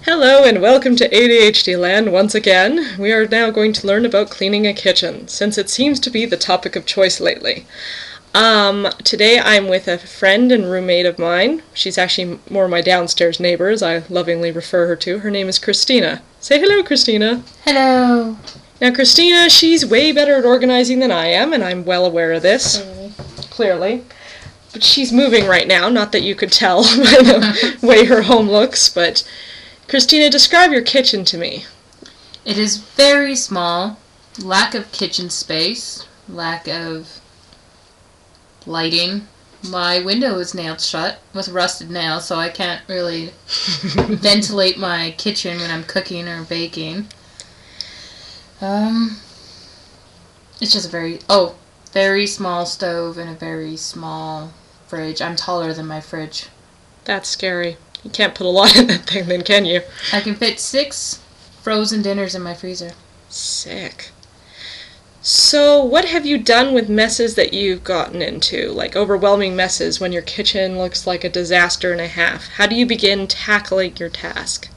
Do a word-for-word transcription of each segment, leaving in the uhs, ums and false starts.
Hello and welcome to A D H D Land once again. We are now going to learn about cleaning a kitchen, since it seems to be the topic of choice lately. Um, today I'm with a friend and roommate of mine. She's actually more my downstairs neighbor, as I lovingly refer her to. Her name is Christina. Say hello, Christina. Hello. Now Christina, she's way better at organizing than I am, and I'm well aware of this. Clearly. Clearly. But she's moving right now, not that you could tell by the way her home looks, but Christina, describe your kitchen to me. It is very small. Lack of kitchen space. Lack of lighting. My window is nailed shut with rusted nails, so I can't really ventilate my kitchen when I'm cooking or baking. Um, it's just a very, oh, very small stove and a very small fridge. I'm taller than my fridge. That's scary. You can't put a lot in that thing then, can you? I can fit six frozen dinners in my freezer. Sick. So, what have you done with messes that you've gotten into, like overwhelming messes when your kitchen looks like a disaster and a half? How do you begin tackling your task?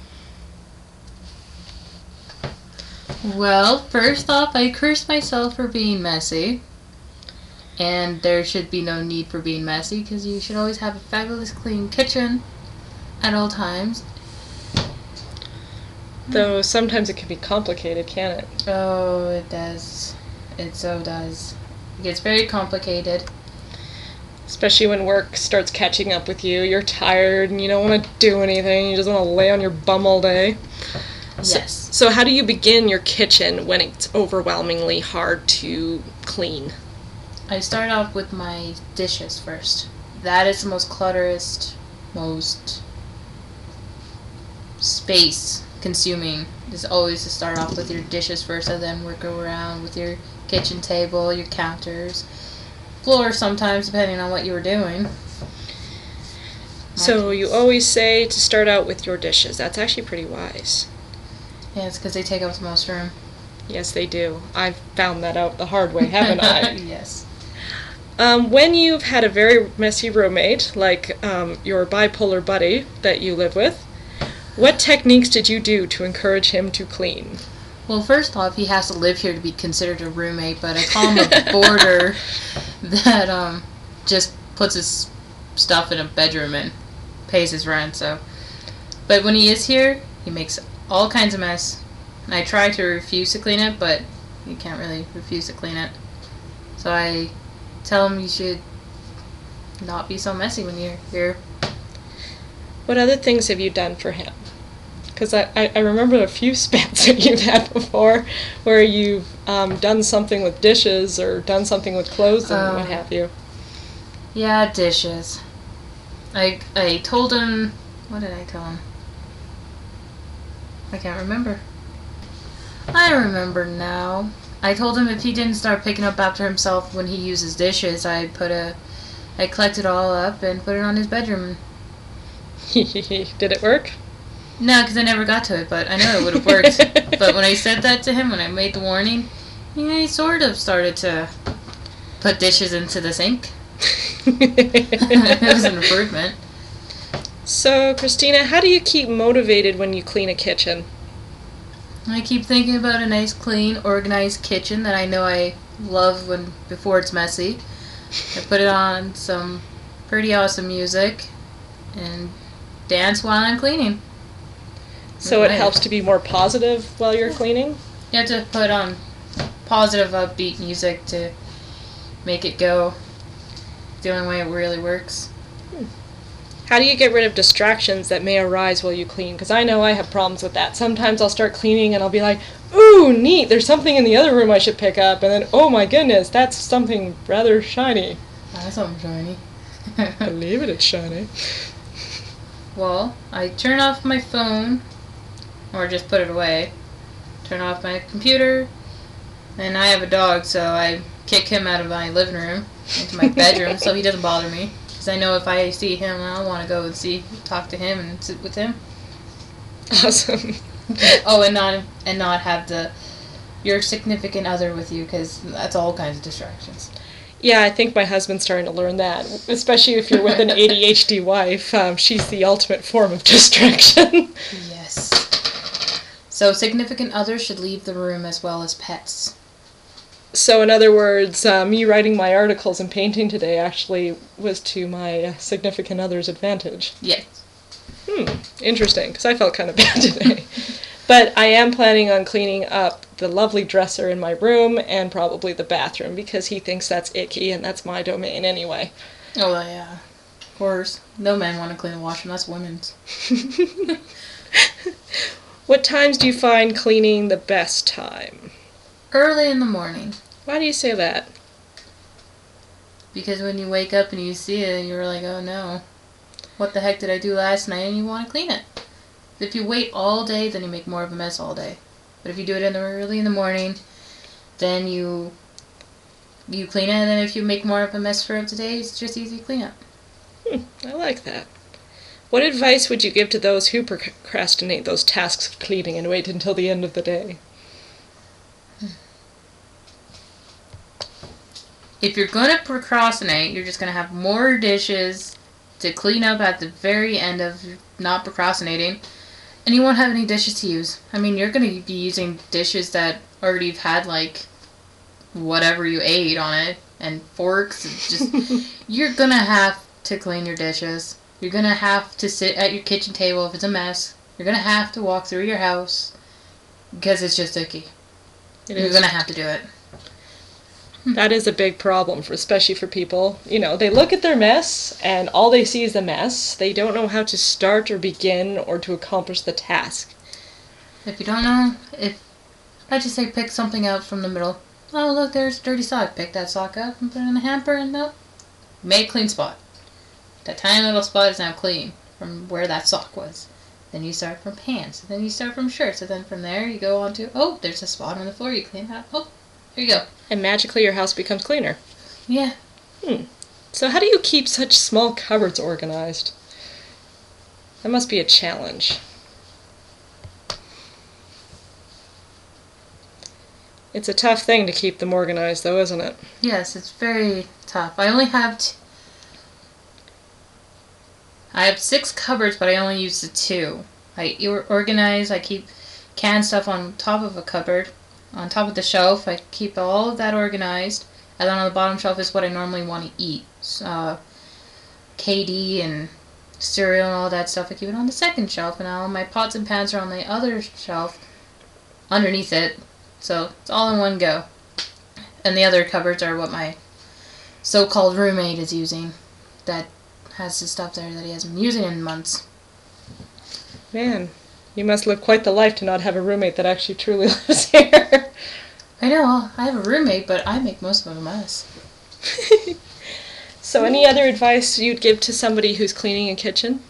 Well, first off, I curse myself for being messy. And there should be no need for being messy, because you should always have a fabulous clean kitchen at all times. Though sometimes it can be complicated, can't it? Oh, it does. It so does. It gets very complicated. Especially when work starts catching up with you. You're tired and you don't want to do anything. You just want to lay on your bum all day. Yes. So, so how do you begin your kitchen when it's overwhelmingly hard to clean? I start off with my dishes first. That is the most clutterest, most space consuming. Is always to start off with your dishes first and then work around with your kitchen table, your counters, floor sometimes depending on what you were doing. So you always say to start out with your dishes. That's actually pretty wise. Yeah, it's because they take up the most room. Yes, they do. I've found that out the hard way, haven't I? Yes. Um, when you've had a very messy roommate, like um, your bipolar buddy that you live with, what techniques did you do to encourage him to clean? Well, first off, he has to live here to be considered a roommate, but I call him a boarder that um, just puts his stuff in a bedroom and pays his rent. So, but when he is here, he makes all kinds of mess. I try to refuse to clean it, but you can't really refuse to clean it. So I tell him you should not be so messy when you're here. What other things have you done for him? Because I, I, I remember a few spats that you've had before where you've um, done something with dishes or done something with clothes and Um, what have you. Yeah, dishes. I I told him, what did I tell him? I can't remember. I remember now. I told him if he didn't start picking up after himself when he uses dishes, I'd put a, I collect it all up and put it on his bedroom. Did it work? No, because I never got to it, but I know it would have worked. But when I said that to him, when I made the warning, yeah, he sort of started to put dishes into the sink. It was an improvement. So, Christina, how do you keep motivated when you clean a kitchen? I keep thinking about a nice, clean, organized kitchen that I know I love when before it's messy. I put it on some pretty awesome music and dance while I'm cleaning. So it Right. helps to be more positive while you're cleaning? You have to put on positive, upbeat music to make it go. The only way it really works. How do you get rid of distractions that may arise while you clean? Because I know I have problems with that. Sometimes I'll start cleaning and I'll be like, ooh, neat, there's something in the other room I should pick up. And then, oh my goodness, that's something rather shiny. That's something shiny. Believe it, it's shiny. Well, I turn off my phone, or just put it away. Turn off my computer, and I have a dog, so I kick him out of my living room into my bedroom so he doesn't bother me. Because I know if I see him, I'll want to go and see, talk to him and sit with him. Awesome. Oh, and not and not have the your significant other with you, because that's all kinds of distractions. Yeah, I think my husband's starting to learn that, especially if you're with an A D H D wife. Um, she's the ultimate form of distraction. Yes. So significant others should leave the room as well as pets. So in other words, uh, me writing my articles and painting today actually was to my uh, significant other's advantage. Yes. Hmm, interesting, because I felt kind of bad today. But I am planning on cleaning up the lovely dresser in my room and probably the bathroom because he thinks that's icky and that's my domain anyway. Oh, yeah. Of course. No men want to clean the washroom. That's women's. What times do you find cleaning the best time? Early in the morning. Why do you say that? Because when you wake up and you see it, you're like, oh no. What the heck did I do last night? And you want to clean it. If you wait all day, then you make more of a mess all day. But if you do it in the early in the morning, then you you clean it, and then if you make more of a mess for the day, it's just easy to clean up. Hmm, I like that. What advice would you give to those who procrastinate those tasks of cleaning and wait until the end of the day? If you're going to procrastinate, you're just going to have more dishes to clean up at the very end of not procrastinating, and you won't have any dishes to use. I mean, you're going to be using dishes that already have had, like, whatever you ate on it, and forks. It's just, you're going to have to clean your dishes. You're going to have to sit at your kitchen table if it's a mess. You're going to have to walk through your house because it's just icky. It you're going to have to do it. That is a big problem, for especially for people. You know, they look at their mess, and all they see is the mess. They don't know how to start or begin or to accomplish the task. If you don't know, if I just say pick something out from the middle. Oh, look, there's a dirty sock. Pick that sock up and put it in the hamper, and no, make a clean spot. That tiny little spot is now clean from where that sock was. Then you start from pants, and then you start from shirts, and then from there you go on to, oh, there's a spot on the floor. You clean that. Oh, here you go. And magically your house becomes cleaner. Yeah. Hmm. So how do you keep such small cupboards organized? That must be a challenge. It's a tough thing to keep them organized, though, isn't it? Yes, it's very tough. I only have t- I have six cupboards, but I only use the two. I organize, I keep canned stuff on top of a cupboard. On top of the shelf, I keep all of that organized. And then on the bottom shelf is what I normally want to eat. Uh, K D and cereal and all that stuff. I keep it on the second shelf. And all my pots and pans are on the other shelf underneath it. So it's all in one go. And the other cupboards are what my so-called roommate is using. That has the stuff there that he hasn't been using in months. Man, you must live quite the life to not have a roommate that actually truly lives here. I know, I have a roommate, but I make most of a mess. So any other advice you'd give to somebody who's cleaning a kitchen?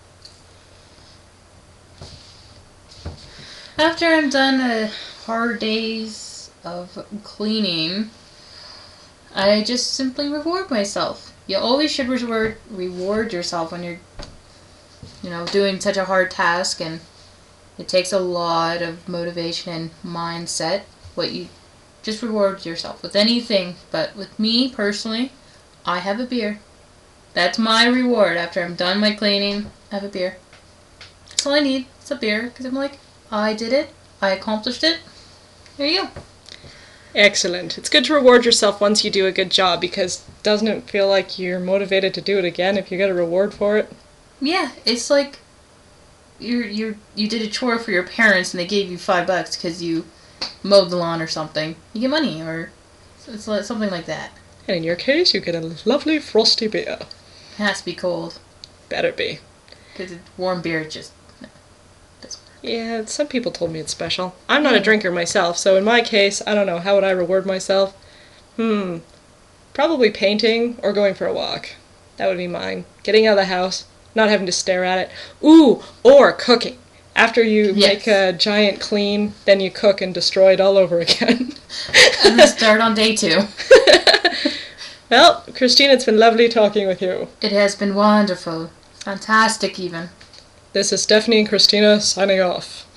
After I'm done a hard days of cleaning, I just simply reward myself. You always should reward, reward yourself when you're, you know, doing such a hard task, and it takes a lot of motivation and mindset. What you just reward yourself with anything, but with me personally, I have a beer. That's my reward after I'm done my cleaning. I have a beer. That's all I need. It's a beer because I'm like, I did it. I accomplished it. There you go. Excellent. It's good to reward yourself once you do a good job, because doesn't it feel like you're motivated to do it again if you get a reward for it? Yeah, it's like you you you did a chore for your parents and they gave you five bucks because you mowed the lawn or something. You get money, or it's like something like that. And in your case, you get a lovely frosty beer. It has to be cold. Better be. Because warm beer just no, doesn't work. Yeah, some people told me it's special. I'm not a drinker myself, so in my case, I don't know, how would I reward myself? Hmm, probably painting or going for a walk. That would be mine. Getting out of the house, not having to stare at it. Ooh, or cooking. After you Yes. make a giant clean, then you cook and destroy it all over again. I'm gonna start on day two. Well, Christine, it's been lovely talking with you. It has been wonderful. Fantastic even. This is Stephanie and Christina signing off.